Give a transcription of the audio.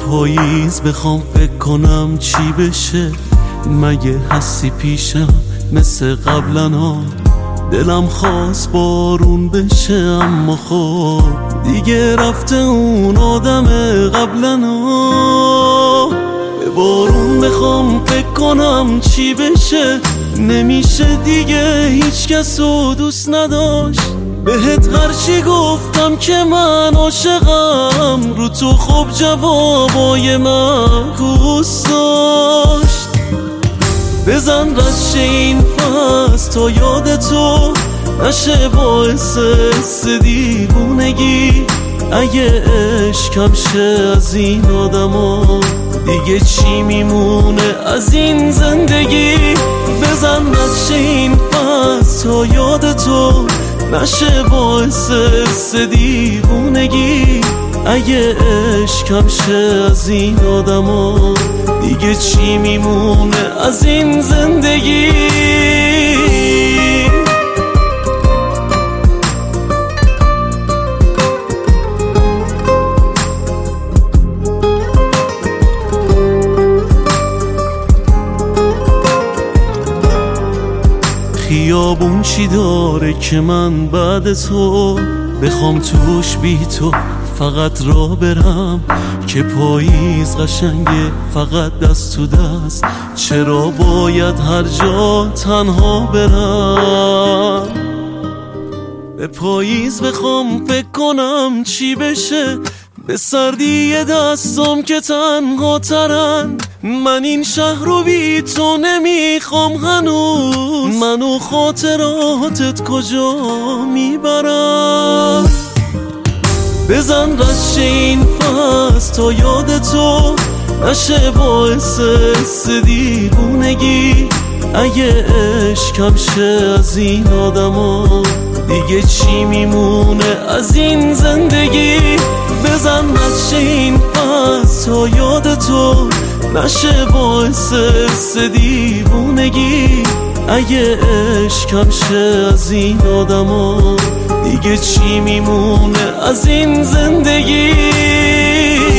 پاییز بخوام فکر کنم چی بشه، مگه هستی پیشم مثل قبلا ها؟ دلم خواست بارون بشه اما خب دیگه رفته اون آدم قبلا ها. به بارون بخوام فکر کنم چی بشه، نمیشه دیگه هیچ کس رو دوست نداشت. بهت هرچی گفتم که من عاشقم، رو تو خب جوابای معکوس داشت. بزن رش این فصل تا یاد تو نشه باعث حس دیوونگی. اگه عشقم شه از این آدما، دیگه چی میمونه از این زندگی؟ بزن رش این فصل تا یاد تو نشه باعث حس دیوونگی. اگه عشقم شه از این آدما، دیگه چی میمونه از این زندگی؟ خیابون چی داره که من بعد تو بخوام توش بی تو فقط راه برم؟ که پاییز قشنگه فقط دست تو دست، چرا باید هر جا تنها برم؟ به پاییز بخوام فکر کنم چی بشه، به سردی دستم که تنها ترن. من این شهر رو بی تو نمیخوام هنوز، منو خاطراتت کجا میبرم؟ بزن رش این فصل تا یاد تو نشه باعث حس دیوونگی. اگه عشقم شه از این آدما، دیگه چی میمونه از این زندگی؟ بزن رش این فصل تا یاد تو نشه باعث حس دیوونگی. اگه عشقم شه از این آدما، دیگه چی میمونه از این زندگی؟